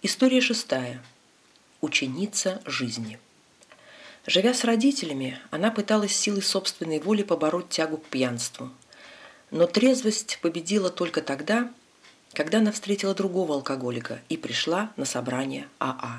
История 6. Ученица жизни. Живя с родителями, она пыталась силой собственной воли побороть тягу к пьянству. Но трезвость победила только тогда, когда она встретила другого алкоголика и пришла на собрание АА.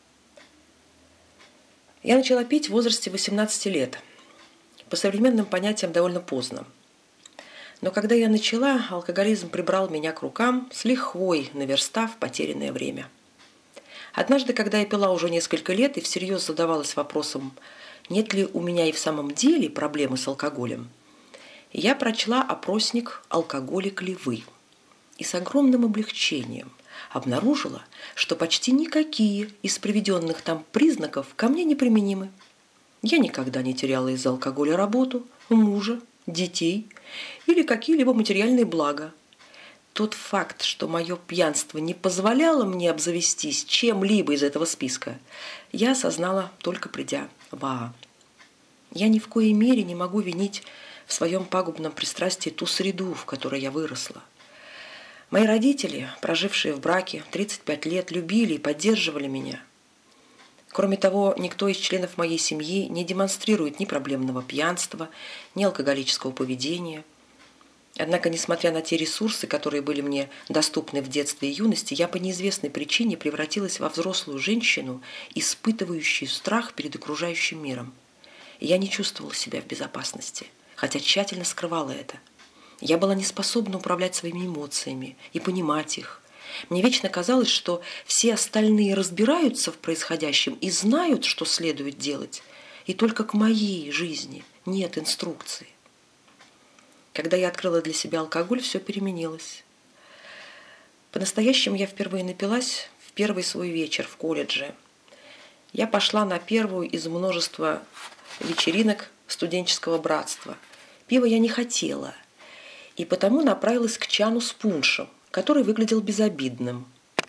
Я начала пить в возрасте 18 лет. По современным понятиям довольно поздно. Но когда я начала, алкоголизм прибрал меня к рукам, с лихвой наверстав потерянное время. Однажды, когда я пила уже несколько лет и всерьез задавалась вопросом, нет ли у меня и в самом деле проблемы с алкоголем, я прочла опросник «Алкоголик ли вы?» и с огромным облегчением обнаружила, что почти никакие из приведенных там признаков ко мне не применимы. Я никогда не теряла из-за алкоголя работу, мужа, детей или какие-либо материальные блага. Тот факт, что мое пьянство не позволяло мне обзавестись чем-либо из этого списка, я осознала, только придя в АА. Я ни в коей мере не могу винить в своем пагубном пристрастии ту среду, в которой я выросла. Мои родители, прожившие в браке 35 лет, любили и поддерживали меня. Кроме того, никто из членов моей семьи не демонстрирует ни проблемного пьянства, ни алкоголического поведения. Однако, несмотря на те ресурсы, которые были мне доступны в детстве и юности, я по неизвестной причине превратилась во взрослую женщину, испытывающую страх перед окружающим миром. И я не чувствовала себя в безопасности, хотя тщательно скрывала это. Я была не способна управлять своими эмоциями и понимать их. Мне вечно казалось, что все остальные разбираются в происходящем и знают, что следует делать, и только к моей жизни нет инструкции. Когда я открыла для себя алкоголь, все переменилось. По-настоящему я впервые напилась в первый свой вечер в колледже. Я пошла на первую из множества вечеринок студенческого братства. Пива я не хотела, и потому направилась к чану с пуншем, который выглядел безобидным.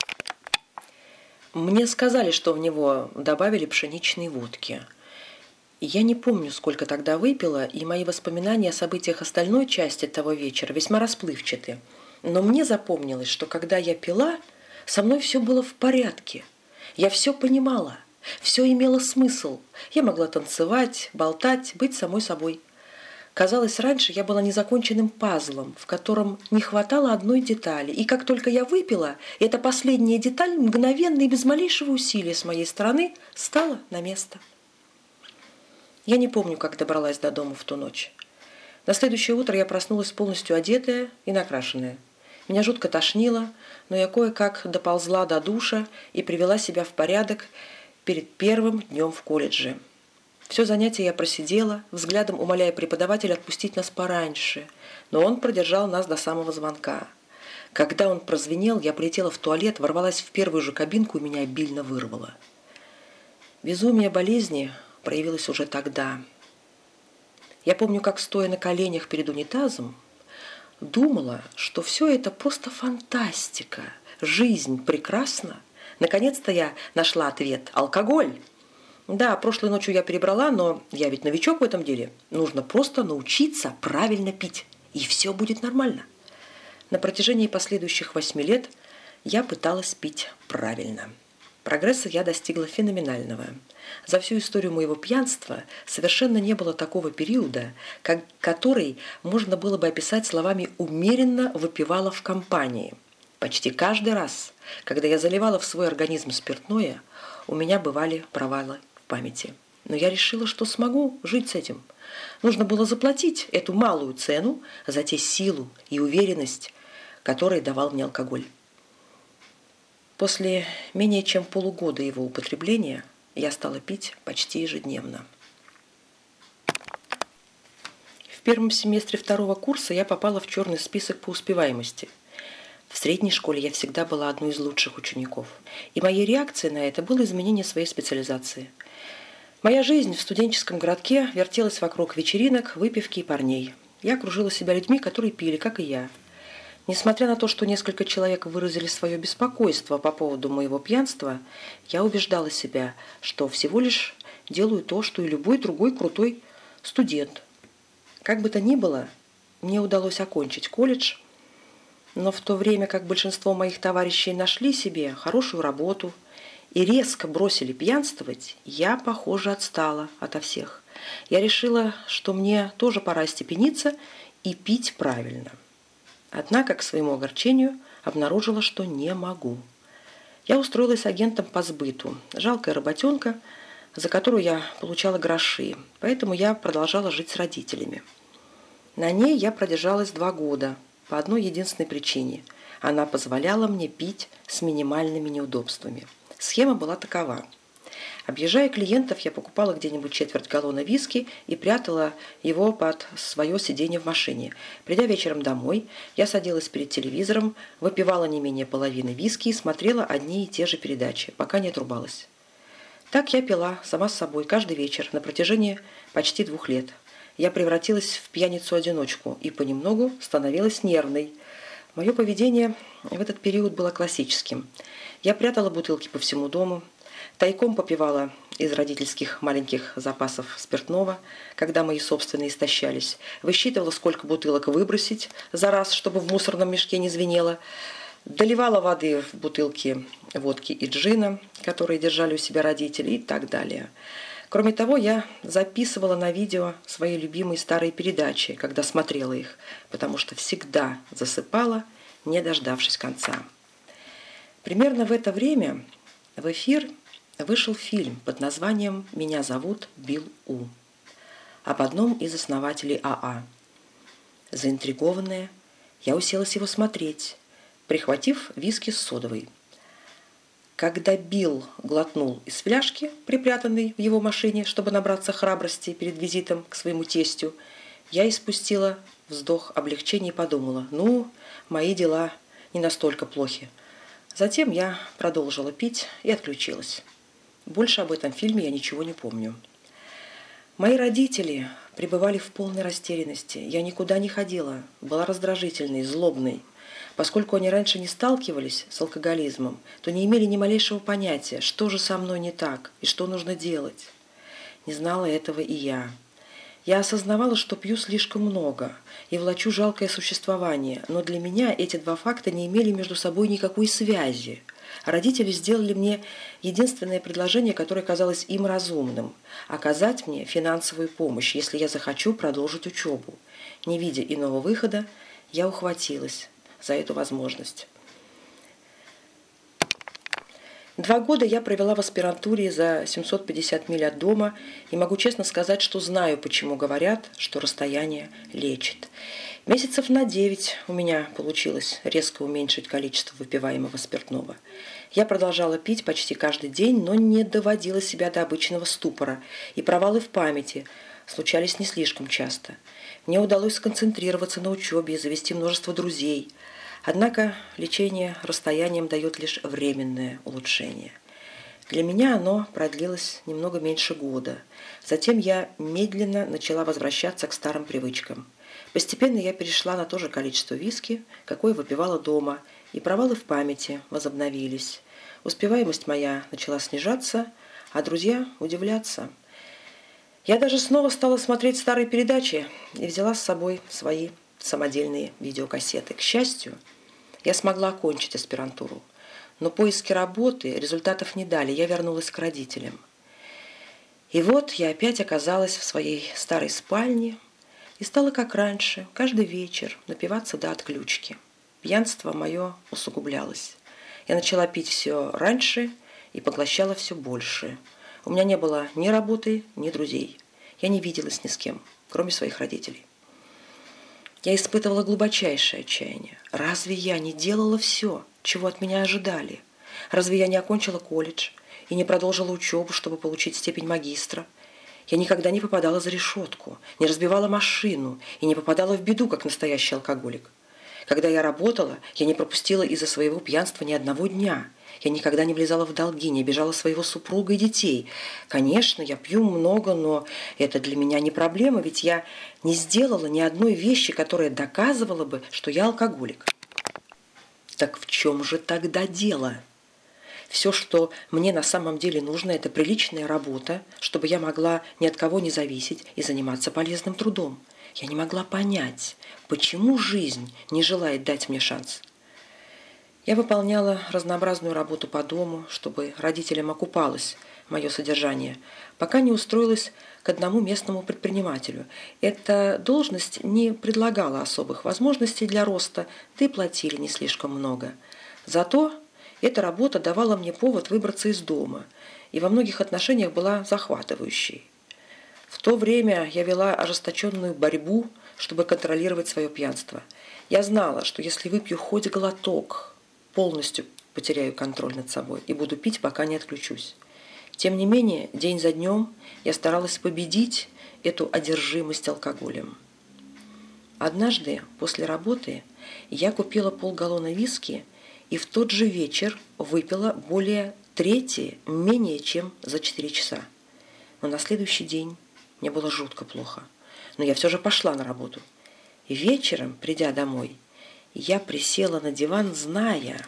Мне сказали, что в него добавили пшеничной водки. Я не помню, сколько тогда выпила, и мои воспоминания о событиях остальной части того вечера весьма расплывчаты. Но мне запомнилось, что когда я пила, со мной все было в порядке. Я все понимала, все имело смысл. Я могла танцевать, болтать, быть самой собой. Казалось, раньше я была незаконченным пазлом, в котором не хватало одной детали. И как только я выпила, эта последняя деталь мгновенно и без малейшего усилия с моей стороны стала на место. Я не помню, как добралась до дома в ту ночь. На следующее утро я проснулась полностью одетая и накрашенная. Меня жутко тошнило, но я кое-как доползла до душа и привела себя в порядок перед первым днем в колледже. Все занятие я просидела, взглядом умоляя преподавателя отпустить нас пораньше, но он продержал нас до самого звонка. Когда он прозвенел, я полетела в туалет, ворвалась в первую же кабинку и меня обильно вырвало. Безумие болезни проявилось уже тогда. Я помню, как, стоя на коленях перед унитазом, думала, что все это просто фантастика, жизнь прекрасна. Наконец-то я нашла ответ – алкоголь. Да, прошлой ночью я перебрала, но я ведь новичок в этом деле. Нужно просто научиться правильно пить, и все будет нормально. На протяжении последующих 8 лет я пыталась пить правильно. Прогресса я достигла феноменального. За всю историю моего пьянства совершенно не было такого периода, который можно было бы описать словами «умеренно выпивала в компании». Почти каждый раз, когда я заливала в свой организм спиртное, у меня бывали провалы в памяти. Но я решила, что смогу жить с этим. Нужно было заплатить эту малую цену за те силу и уверенность, которые давал мне алкоголь. После менее чем полугода его употребления я стала пить почти ежедневно. В первом семестре 2-го курса я попала в черный список по успеваемости. В средней школе я всегда была одной из лучших учеников, и моей реакцией на это было изменение своей специализации. Моя жизнь в студенческом городке вертелась вокруг вечеринок, выпивки и парней. Я окружила себя людьми, которые пили, как и я. Несмотря на то, что несколько человек выразили свое беспокойство по поводу моего пьянства, я убеждала себя, что всего лишь делаю то, что и любой другой крутой студент. Как бы то ни было, мне удалось окончить колледж, Но в то время как большинство моих товарищей нашли себе хорошую работу и резко бросили пьянствовать, я, похоже, отстала ото всех. Я решила, что мне тоже пора остепениться и пить правильно. Однако, к своему огорчению, обнаружила, что не могу. Я устроилась агентом по сбыту. Жалкая работенка, за которую я получала гроши, поэтому я продолжала жить с родителями. На ней я продержалась 2 года по одной единственной причине. Она позволяла мне пить с минимальными неудобствами. Схема была такова. Объезжая клиентов, я покупала где-нибудь четверть галлона виски и прятала его под свое сиденье в машине. Придя вечером домой, я садилась перед телевизором, выпивала не менее половины виски и смотрела одни и те же передачи, пока не отрубалась. Так я пила сама с собой каждый вечер на протяжении почти 2 лет. Я превратилась в пьяницу-одиночку и понемногу становилась нервной. Мое поведение в этот период было классическим. Я прятала бутылки по всему дому, тайком попивала из родительских маленьких запасов спиртного, когда мои собственные истощались, высчитывала, сколько бутылок выбросить за раз, чтобы в мусорном мешке не звенело, доливала воды в бутылки водки и джина, которые держали у себя родители, и так далее. Кроме того, я записывала на видео свои любимые старые передачи, когда смотрела их, потому что всегда засыпала, не дождавшись конца. Примерно в это время в эфир вышел фильм под названием «Меня зовут Билл У» об одном из основателей АА. Заинтригованная, я уселась его смотреть, прихватив виски с содовой. Когда Билл глотнул из фляжки, припрятанной в его машине, чтобы набраться храбрости перед визитом к своему тестю, я испустила вздох облегчения и подумала: ну, мои дела не настолько плохи. Затем я продолжила пить и отключилась. Больше об этом фильме я ничего не помню. Мои родители пребывали в полной растерянности. Я никуда не ходила, была раздражительной, злобной. Поскольку они раньше не сталкивались с алкоголизмом, то не имели ни малейшего понятия, что же со мной не так и что нужно делать. Не знала этого и я. Я осознавала, что пью слишком много и влачу жалкое существование, но для меня эти 2 факта не имели между собой никакой связи. Родители сделали мне единственное предложение, которое казалось им разумным – оказать мне финансовую помощь, если я захочу продолжить учебу. Не видя иного выхода, я ухватилась за эту возможность. 2 года я провела в аспирантуре за 750 миль от дома и могу честно сказать, что знаю, почему говорят, что расстояние лечит. Месяцев на 9 у меня получилось резко уменьшить количество выпиваемого спиртного. Я продолжала пить почти каждый день, но не доводила себя до обычного ступора, и провалы в памяти случались не слишком часто. Мне удалось сконцентрироваться на учебе и завести множество друзей. Однако лечение расстоянием дает лишь временное улучшение. Для меня оно продлилось немного меньше года. Затем я медленно начала возвращаться к старым привычкам. Постепенно я перешла на то же количество виски, какое выпивала дома, и провалы в памяти возобновились. Успеваемость моя начала снижаться, а друзья удивляться. Я даже снова стала смотреть старые передачи и взяла с собой свои самодельные видеокассеты. К счастью, я смогла окончить аспирантуру, но поиски работы результатов не дали, я вернулась к родителям. И вот я опять оказалась в своей старой спальне и стала, как раньше, каждый вечер напиваться до отключки. Пьянство мое усугублялось. Я начала пить все раньше и поглощала все больше. У меня не было ни работы, ни друзей. Я не виделась ни с кем, кроме своих родителей. Я испытывала глубочайшее отчаяние. Разве я не делала все, чего от меня ожидали? Разве я не окончила колледж и не продолжила учебу, чтобы получить степень магистра? Я никогда не попадала за решетку, не разбивала машину и не попадала в беду, как настоящий алкоголик. Когда я работала, я не пропустила из-за своего пьянства ни одного дня. Я никогда не влезала в долги, не обижала своего супруга и детей. Конечно, я пью много, но это для меня не проблема, ведь я не сделала ни одной вещи, которая доказывала бы, что я алкоголик. Так в чем же тогда дело? Все, что мне на самом деле нужно, это приличная работа, чтобы я могла ни от кого не зависеть и заниматься полезным трудом. Я не могла понять, почему жизнь не желает дать мне шанс. Я выполняла разнообразную работу по дому, чтобы родителям окупалось мое содержание, пока не устроилась к одному местному предпринимателю. Эта должность не предлагала особых возможностей для роста, да и платили не слишком много. Зато эта работа давала мне повод выбраться из дома и во многих отношениях была захватывающей. В то время я вела ожесточенную борьбу, чтобы контролировать свое пьянство. Я знала, что если выпью хоть глоток, полностью потеряю контроль над собой и буду пить, пока не отключусь. Тем не менее, день за днем я старалась победить эту одержимость алкоголем. Однажды после работы я купила полгаллона виски и в тот же вечер выпила более трети менее чем за 4 часа. Но на следующий день мне было жутко плохо. Но я все же пошла на работу. И вечером, придя домой, я присела на диван, зная,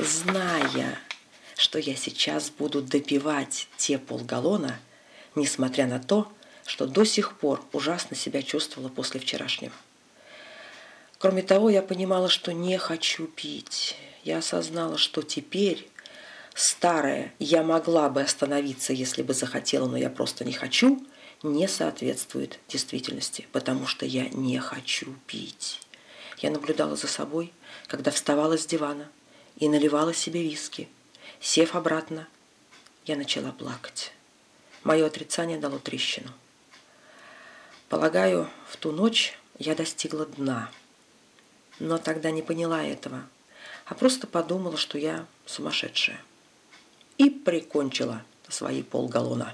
что я сейчас буду допивать те полгаллона, несмотря на то, что до сих пор ужасно себя чувствовала после вчерашнего. Кроме того, я понимала, что не хочу пить. Я осознала, что теперь старое «я могла бы остановиться, если бы захотела, но я просто не хочу» не соответствует действительности, потому что я не хочу пить. Я наблюдала за собой, когда вставала с дивана и наливала себе виски. Сев обратно, я начала плакать. Мое отрицание дало трещину. Полагаю, в ту ночь я достигла дна. Но тогда не поняла этого, а просто подумала, что я сумасшедшая. И прикончила свои полгаллона.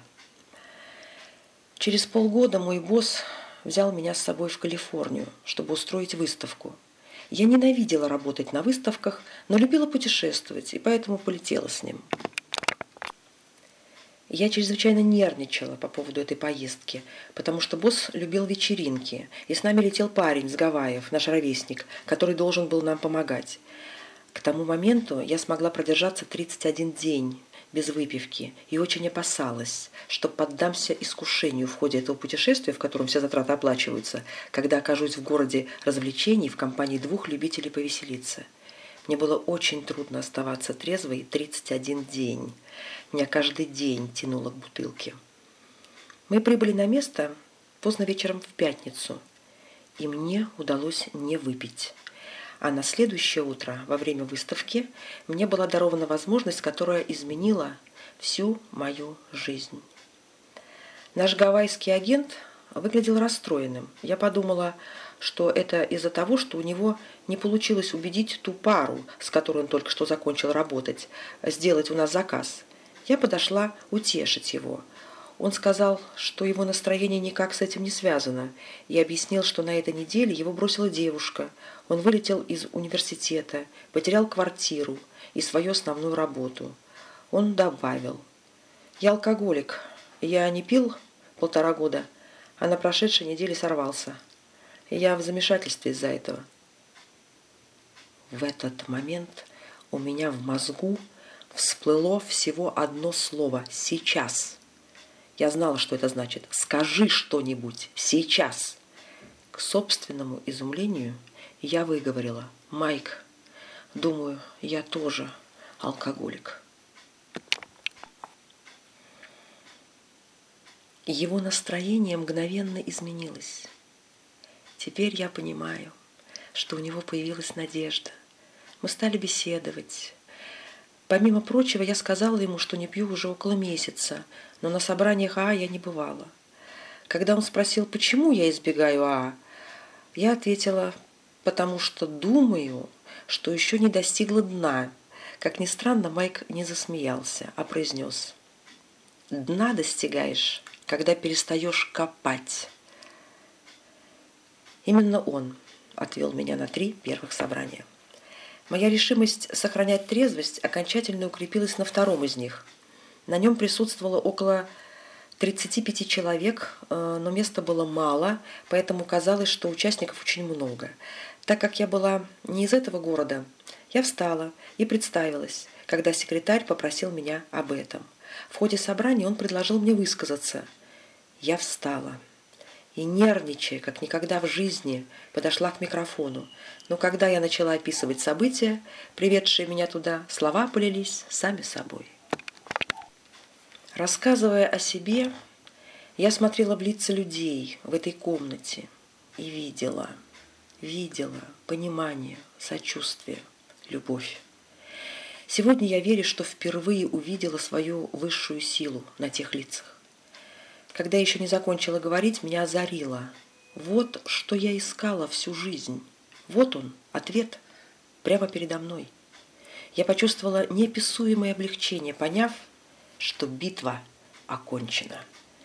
Через полгода мой босс взял меня с собой в Калифорнию, чтобы устроить выставку. Я ненавидела работать на выставках, но любила путешествовать, и поэтому полетела с ним. Я чрезвычайно нервничала по поводу этой поездки, потому что босс любил вечеринки, и с нами летел парень с Гавайев, наш ровесник, который должен был нам помогать. К тому моменту я смогла продержаться 31 день без выпивки и очень опасалась, что поддамся искушению в ходе этого путешествия, в котором все затраты оплачиваются, когда окажусь в городе развлечений в компании 2 любителей повеселиться. Мне было очень трудно оставаться трезвой 31 день. Меня каждый день тянуло к бутылке. Мы прибыли на место поздно вечером в пятницу, и мне удалось не выпить. А на следующее утро, во время выставки, мне была дарована возможность, которая изменила всю мою жизнь. Наш гавайский агент выглядел расстроенным. Я подумала, что это из-за того, что у него не получилось убедить ту пару, с которой он только что закончил работать, сделать у нас заказ. Я подошла утешить его. Он сказал, что его настроение никак с этим не связано, и объяснил, что на этой неделе его бросила девушка. Он вылетел из университета, потерял квартиру и свою основную работу. Он добавил: «Я алкоголик. Я не пил 1,5 года, а на прошедшей неделе сорвался. Я в замешательстве из-за этого». В этот момент у меня в мозгу всплыло всего одно слово «сейчас». Я знала, что это значит. «Скажи что-нибудь сейчас». К собственному изумлению я выговорила: «Майк, думаю, я тоже алкоголик». Его настроение мгновенно изменилось. Теперь я понимаю, что у него появилась надежда. Мы стали беседовать. Помимо прочего, я сказала ему, что не пью уже около месяца, но на собраниях АА я не бывала. Когда он спросил, почему я избегаю АА, я ответила: потому что думаю, что еще не достигла дна. Как ни странно, Майк не засмеялся, а произнес: «Дна достигаешь, когда перестаешь копать». Именно он отвел меня на 3 первых собрания. Моя решимость сохранять трезвость окончательно укрепилась на 2-м из них. На нем присутствовало около 35 человек, но места было мало, поэтому казалось, что участников очень много. Так как я была не из этого города, я встала и представилась, когда секретарь попросил меня об этом. В ходе собрания он предложил мне высказаться. Я встала. и, нервничая, как никогда в жизни, подошла к микрофону. Но когда я начала описывать события, приведшие меня туда, слова полились сами собой. Рассказывая о себе, я смотрела в лица людей в этой комнате и видела понимание, сочувствие, любовь. Сегодня я верю, что впервые увидела свою высшую силу на тех лицах. Когда я еще не закончила говорить, меня озарило. Вот что я искала всю жизнь. Вот он, ответ, прямо передо мной. Я почувствовала неописуемое облегчение, поняв, что битва окончена.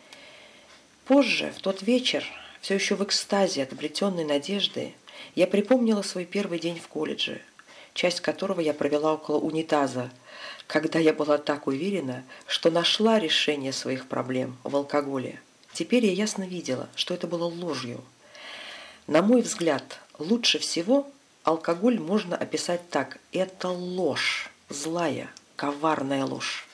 Позже, в тот вечер, все еще в экстазе от обретенной надежды, я припомнила свой первый день в колледже, часть которого я провела около унитаза, когда я была так уверена, что нашла решение своих проблем в алкоголе. Теперь я ясно видела, что это было ложью. На мой взгляд, лучше всего алкоголь можно описать так. Это ложь, злая, коварная ложь.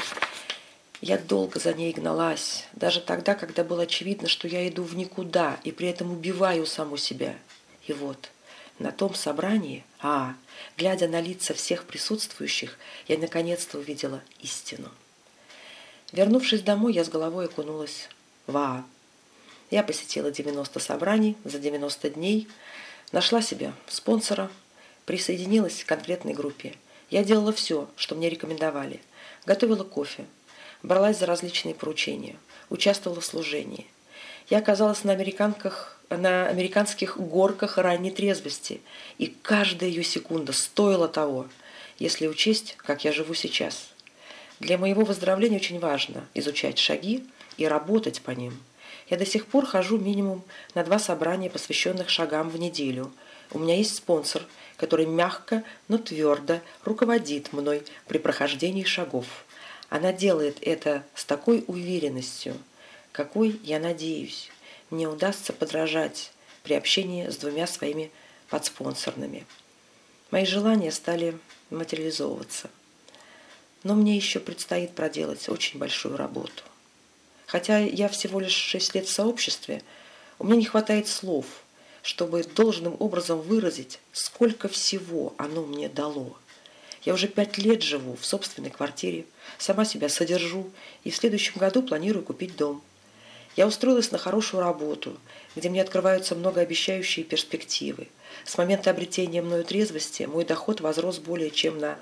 Я долго за ней гналась, даже тогда, когда было очевидно, что я иду в никуда и при этом убиваю саму себя. И вот, на том собрании, глядя на лица всех присутствующих, я наконец-то увидела истину. Вернувшись домой, я с головой окунулась в Аа. Я посетила 90 собраний за 90 дней, нашла себе спонсора, присоединилась к конкретной группе. Я делала все, что мне рекомендовали. Готовила кофе, бралась за различные поручения, участвовала в служении. Я оказалась на американских горках ранней трезвости, и каждая ее секунда стоила того, если учесть, как я живу сейчас. Для моего выздоровления очень важно изучать шаги и работать по ним. Я до сих пор хожу минимум на 2 собрания, посвященных шагам в неделю. У меня есть спонсор, который мягко, но твердо руководит мной при прохождении шагов. Она делает это с такой уверенностью, какой, я надеюсь, мне удастся подражать при общении с 2 своими подспонсорными. Мои желания стали материализовываться. Но мне еще предстоит проделать очень большую работу. Хотя я всего лишь 6 лет в сообществе, у меня не хватает слов, чтобы должным образом выразить, сколько всего оно мне дало. Я уже 5 лет живу в собственной квартире, сама себя содержу и в следующем году планирую купить дом. Я устроилась на хорошую работу, где мне открываются многообещающие перспективы. С момента обретения мною трезвости мой доход возрос более чем на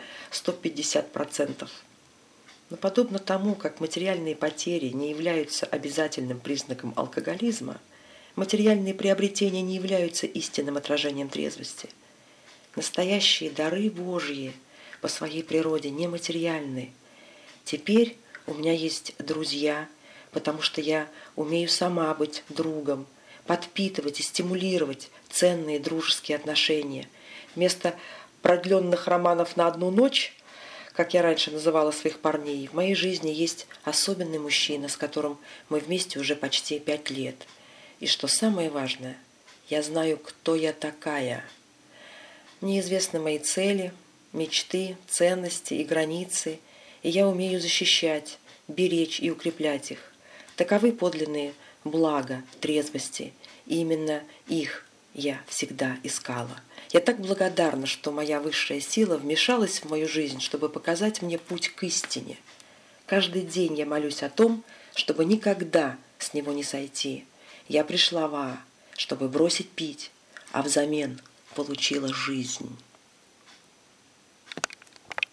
150%. Но подобно тому, как материальные потери не являются обязательным признаком алкоголизма, материальные приобретения не являются истинным отражением трезвости. Настоящие дары Божьи по своей природе нематериальны. Теперь у меня есть друзья, потому что я умею сама быть другом, подпитывать и стимулировать ценные дружеские отношения. Вместо продленных романов на одну ночь, как я раньше называла своих парней, в моей жизни есть особенный мужчина, с которым мы вместе уже почти 5 лет. И что самое важное, я знаю, кто я такая. Мне известны мои цели, мечты, ценности и границы, и я умею защищать, беречь и укреплять их. Таковы подлинные блага трезвости, и именно их я всегда искала. Я так благодарна, что моя высшая сила вмешалась в мою жизнь, чтобы показать мне путь к истине. Каждый день я молюсь о том, чтобы никогда с него не сойти. Я пришла в Аа, чтобы бросить пить, а взамен получила жизнь.